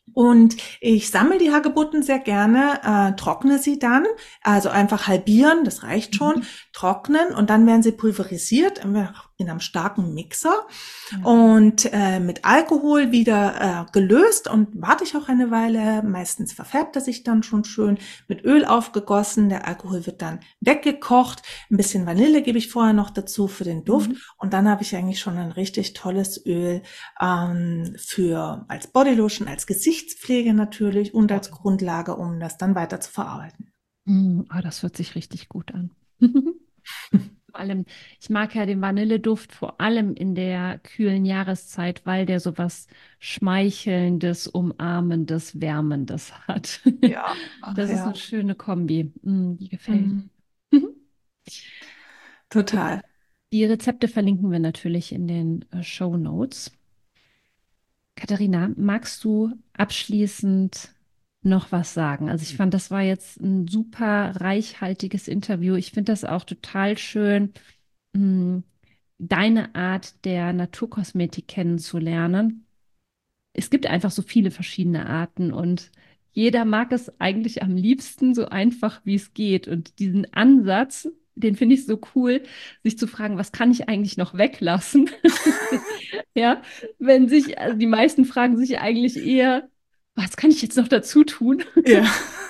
Und ich sammle die Hagebutten sehr gerne, trockne sie dann, also einfach halbieren, das reicht schon, Mhm. trocknen und dann werden sie pulverisiert in einem starken Mixer Ja. und mit Alkohol wieder gelöst und warte ich auch eine Weile. Meistens verfärbt er sich dann schon schön mit Öl aufgegossen. Der Alkohol wird dann weggekocht. Ein bisschen Vanille gebe ich vorher noch dazu für den Duft Mhm. und dann habe ich eigentlich schon ein richtig tolles Öl für als Bodylotion, als Gesichtspflege natürlich und als Grundlage, um das dann weiter zu verarbeiten. Oh, das hört sich richtig gut an. Vor allem, ich mag ja den Vanilleduft vor allem in der kühlen Jahreszeit, weil der so was Schmeichelndes, Umarmendes, Wärmendes hat. Ja, Das ist eine ja, schöne Kombi. Die gefällt mhm. mir. Total. Die Rezepte verlinken wir natürlich in den Show Notes. Katharina, magst du abschließend noch was sagen? Also ich fand, das war jetzt ein super reichhaltiges Interview. Ich finde das auch total schön, mh, deine Art der Naturkosmetik kennenzulernen. Es gibt einfach so viele verschiedene Arten und jeder mag es eigentlich am liebsten so einfach, wie es geht. Und diesen Ansatz, den finde ich so cool, sich zu fragen, was kann ich eigentlich noch weglassen? Ja, wenn sich, also die meisten fragen sich eigentlich eher, was kann ich jetzt noch dazu tun? Ja,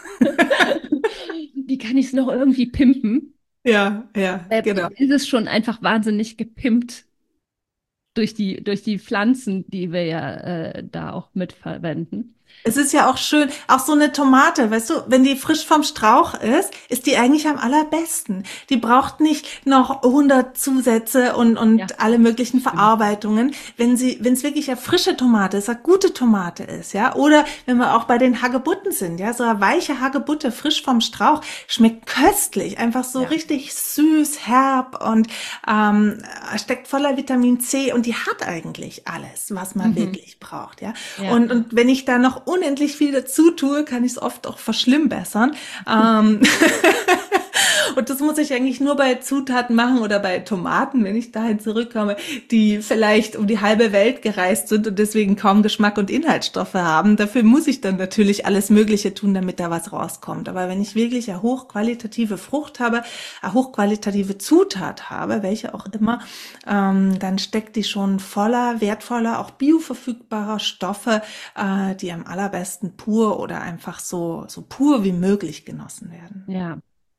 Wie kann ich es noch irgendwie pimpen? ja, ja, genau. Ist es schon einfach wahnsinnig gepimpt durch die Pflanzen, die wir ja da auch mitverwenden. Es ist ja auch schön, auch so eine Tomate, weißt du, wenn die frisch vom Strauch ist die eigentlich am allerbesten. Die braucht nicht noch 100 Zusätze Ja, und alle möglichen stimmt. Verarbeitungen. Wenn es wirklich eine frische Tomate ist, eine gute Tomate ist, ja, oder wenn wir auch bei den Hagebutten sind, ja, so eine weiche Hagebutte frisch vom Strauch schmeckt köstlich, einfach so Ja. richtig süß, herb und steckt voller Vitamin C und die hat eigentlich alles, was man Mhm. wirklich braucht, ja. Ja. Und wenn ich da noch unendlich viel dazu tue, kann ich es oft auch verschlimmbessern. Ähm, und das muss ich eigentlich nur bei Zutaten machen oder bei Tomaten, wenn ich dahin zurückkomme, die vielleicht um die halbe Welt gereist sind und deswegen kaum Geschmack und Inhaltsstoffe haben. Dafür muss ich dann natürlich alles Mögliche tun, damit da was rauskommt. Aber wenn ich wirklich eine hochqualitative Frucht habe, eine hochqualitative Zutat habe, welche auch immer, dann steckt die schon voller wertvoller, auch bioverfügbarer Stoffe, die am allerbesten pur oder einfach so pur wie möglich genossen werden. Ja.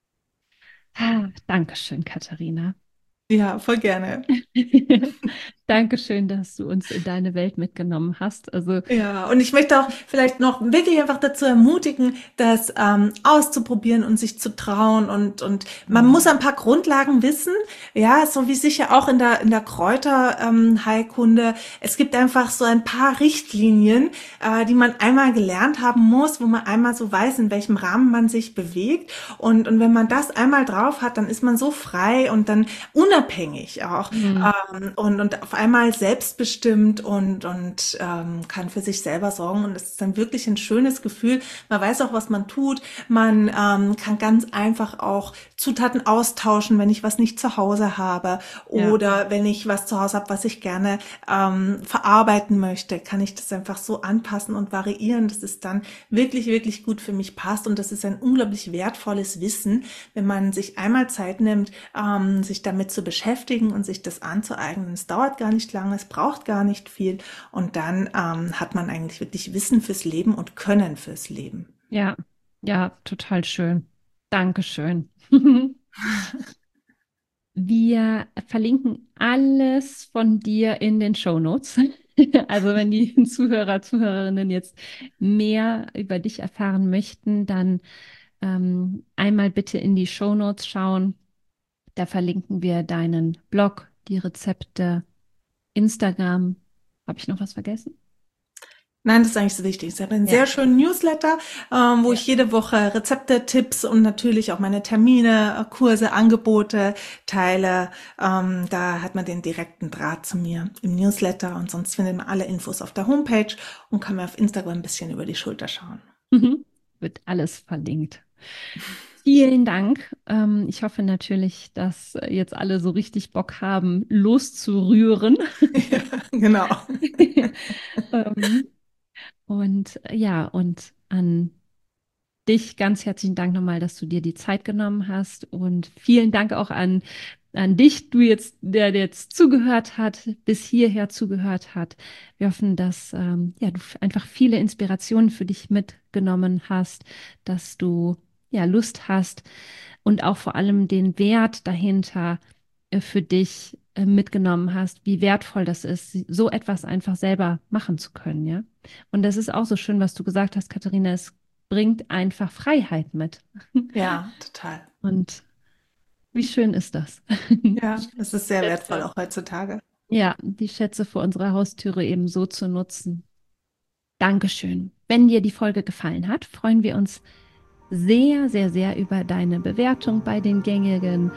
Ah, Dankeschön, Katharina. Ja, voll gerne. Dankeschön, dass du uns in deine Welt mitgenommen hast. Also, Ja, und ich möchte auch vielleicht noch wirklich einfach dazu ermutigen, das auszuprobieren und sich zu trauen und man muss ein paar Grundlagen wissen, ja, so wie sicher auch in der Kräuter Heilkunde. Es gibt einfach so ein paar Richtlinien, die man einmal gelernt haben muss, wo man einmal so weiß, in welchem Rahmen man sich bewegt und wenn man das einmal drauf hat, dann ist man so frei und dann unabhängig auch hm, und auf einmal selbstbestimmt und kann für sich selber sorgen. Und es ist dann wirklich ein schönes Gefühl. Man weiß auch, was man tut. Man kann ganz einfach auch Zutaten austauschen, wenn ich was nicht zu Hause habe ja, oder wenn ich was zu Hause habe, was ich gerne verarbeiten möchte, kann ich das einfach so anpassen und variieren, dass es dann wirklich, wirklich gut für mich passt. Und das ist ein unglaublich wertvolles Wissen, wenn man sich einmal Zeit nimmt, sich damit zu beschäftigen und sich das anzueignen. Es dauert gar nicht lange, es braucht gar nicht viel und dann hat man eigentlich wirklich Wissen fürs Leben und Können fürs Leben. ja, ja, total schön. Dankeschön. Wir verlinken alles von dir in den Shownotes. Also wenn die Zuhörer, Zuhörerinnen jetzt mehr über dich erfahren möchten, dann einmal bitte in die Shownotes schauen. Da verlinken wir deinen Blog, die Rezepte, Instagram. Habe ich noch was vergessen? Nein, das ist eigentlich so wichtig. Ich habe einen Ja, sehr schönen Newsletter, wo ja. ich jede Woche Rezepte, Tipps und natürlich auch meine Termine, Kurse, Angebote teile. Da hat man den direkten Draht zu mir im Newsletter und sonst findet man alle Infos auf der Homepage und kann mir auf Instagram ein bisschen über die Schulter schauen. Mhm. Wird alles verlinkt. Vielen Dank. Ich hoffe natürlich, dass jetzt alle so richtig Bock haben, loszurühren. Ja, genau. Ähm, Und ja, und an dich ganz herzlichen Dank nochmal, dass du dir die Zeit genommen hast und vielen Dank auch an dich, der jetzt zugehört hat, bis hierher zugehört hat. Wir hoffen, dass ja, du einfach viele Inspirationen für dich mitgenommen hast, dass du ja Lust hast und auch vor allem den Wert dahinter für dich mitgenommen hast, wie wertvoll das ist, so etwas einfach selber machen zu können, ja. Und das ist auch so schön, was du gesagt hast, Katharina, es bringt einfach Freiheit mit. Ja, total. Und wie schön ist das? Ja, das ist sehr wertvoll Schätze. auch heutzutage. Ja, die Schätze vor unserer Haustüre eben so zu nutzen. Dankeschön. Wenn dir die Folge gefallen hat, freuen wir uns sehr, sehr, sehr über deine Bewertung bei den gängigen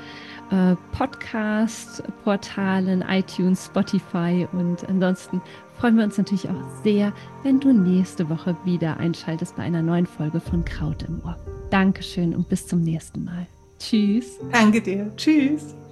Podcast-Portalen, iTunes, Spotify und ansonsten freuen wir uns natürlich auch sehr, wenn du nächste Woche wieder einschaltest bei einer neuen Folge von Kraut im Ohr. Dankeschön und bis zum nächsten Mal. Tschüss. Danke dir. Tschüss.